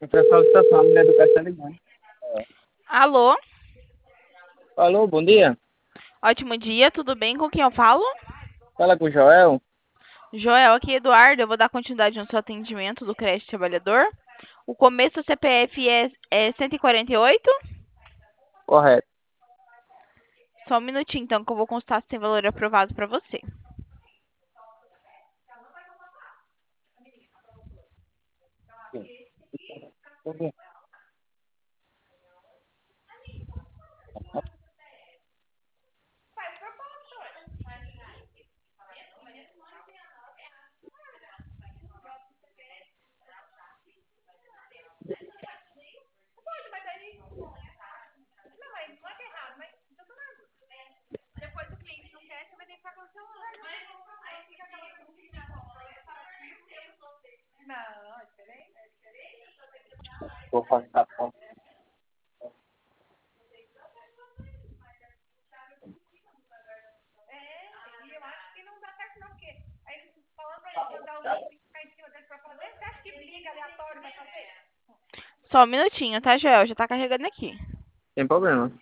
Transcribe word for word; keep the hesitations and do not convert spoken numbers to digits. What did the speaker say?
Essa solicitação, a mulher do cara tá ligando. Alô, Alô, bom dia. ótimo dia, tudo bem? Com quem eu falo? Fala com o Joel. Joel, aqui Eduardo, eu vou dar continuidade no seu atendimento do crédito trabalhador. O começo do C P F é, é cento e quarenta e oito? Correto. Só um minutinho, então, que eu vou consultar se tem valor aprovado para você. Vou passar a Só um minutinho, tá, Joel? Já tá carregando aqui. Sem problema.